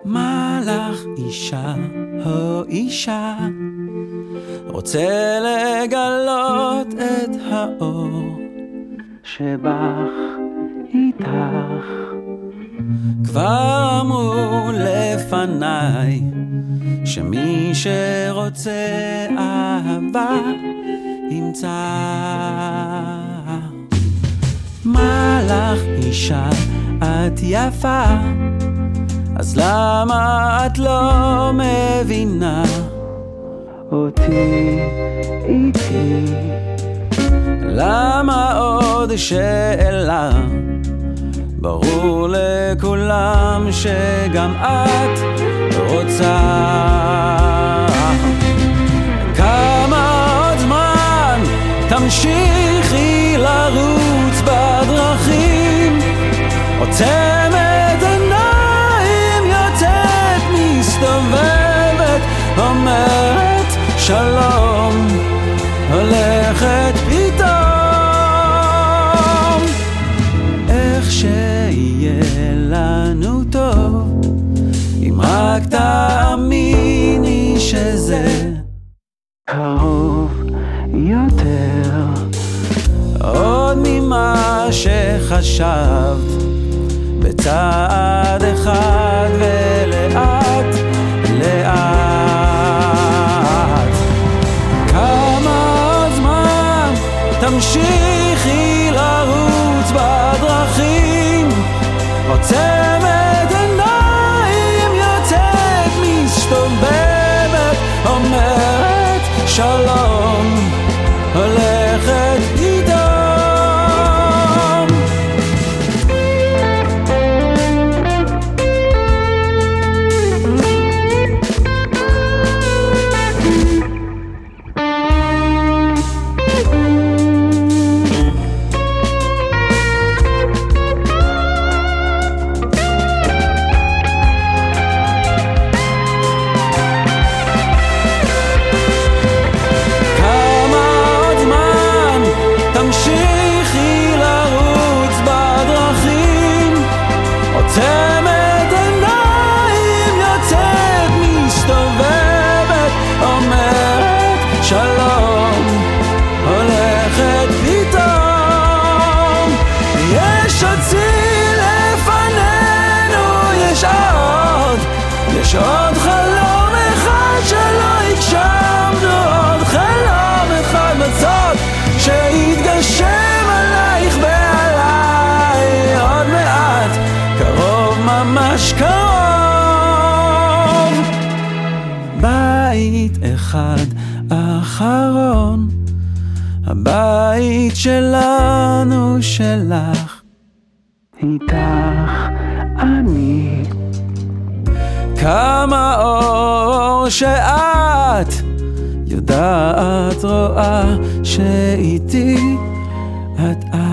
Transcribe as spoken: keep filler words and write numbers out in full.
מלאך אישה, הו אישה, רוצה לגלות את האור שבך איתך. כבר אמרו לפניי שמי שרוצה אהבה ימצא. מלאך אישה, את יפה, אז למה את לא מבינה אותי איתי? למה עוד שאלה? ברור לכולם שגם את רוצה. כמה עוד זמן תמשיכי לרוץ בדרכים? עוצמת עיניים, יוצאת מסתובבת, אומרת שלום, הולכת פתאום. איך שיהיה לנו טוב, אם רק תאמיני שזה קרוב יותר, עוד ממה שחשבת, בצעד אחד ולאט לאט. כמה עוד זמן תמשיכי לרוץ בדרכים? עוצמת עיניים, יוצאת מסתובבת, אומרת שלום, הולכת פתאום. עוצמת עיניים, יוצאת מסתובבת, אומרת שלום, הולכת פתאום. יש עוד ציר לפנינו, יש עוד, יש עוד חלום אחד שלא הגשמנו, עוד חלום אחד בצד שהתגשם עלייך ועליי. עוד מעט, קרוב, ממש קרוב. בית אחד אחרון, הבית שלנו שלך, איתך אני. כמה אור שאת יודעת, רואה שאיתי את